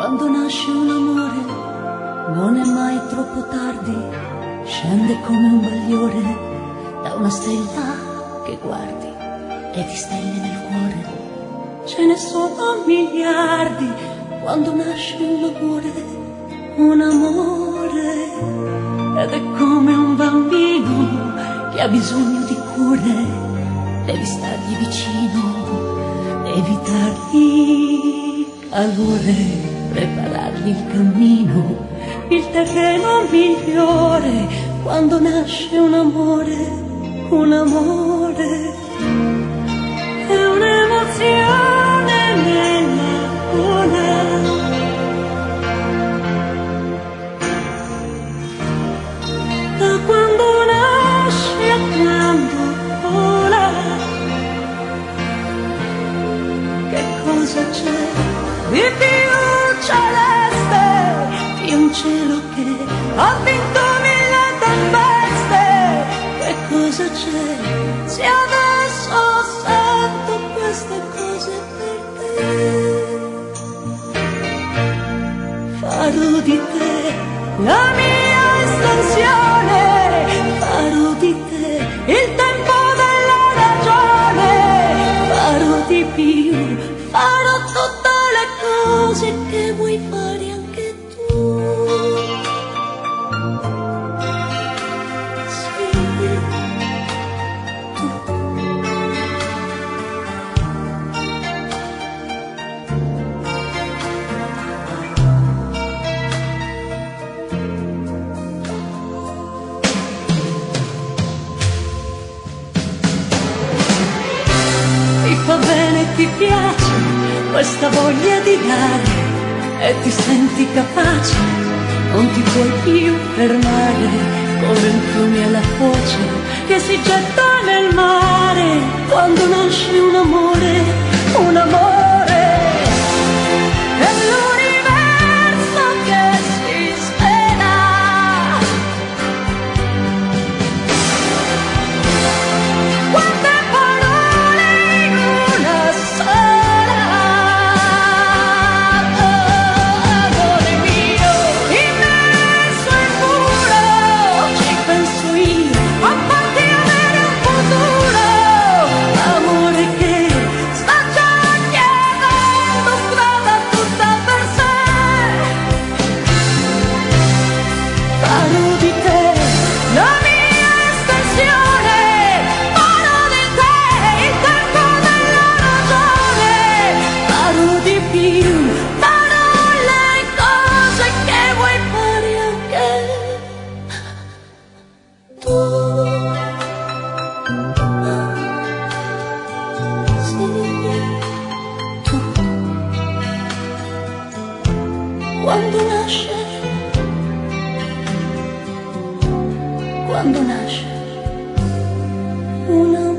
Quando nasce un amore non è mai troppo tardi, scende come un bagliore da una stella che guardi e di stelle nel cuore ce ne sono miliardi. Quando nasce un amore, ed è come un bambino che ha bisogno di cure, devi stargli vicino, devi dargli calore, preparargli il cammino, il terreno migliore. Quando nasce un amore è un'emozione nella gola. Da quando nasce a quando vola, che cosa c'è di più celeste di un cielo che ha vinto 1000 tempeste? Che cosa c'è se adesso sento queste cose per te? Farò di te la mia estensione, farò di te il tempo della ragione, farò di più, farò tutte le cose che vuoi fare anche tu. Sì, tu. Ti fa bene, ti piace questa voglia di dare e ti senti capace, non ti puoi più fermare, come un fiume alla foce che si getta nel mare. Quando nasce un amore è l'universo che si svela. Quante parole in una sola. Amore mio, immenso e puro, ci penso io a farti avere un futuro. Amore che sta già chiedendo strada tutta per sé. Farò di te la mia estensione, farò di te il tempo della ragione, farò di più, farò le cose che vuoi fare anche tu. Sì, tu. Quando nasce un amore.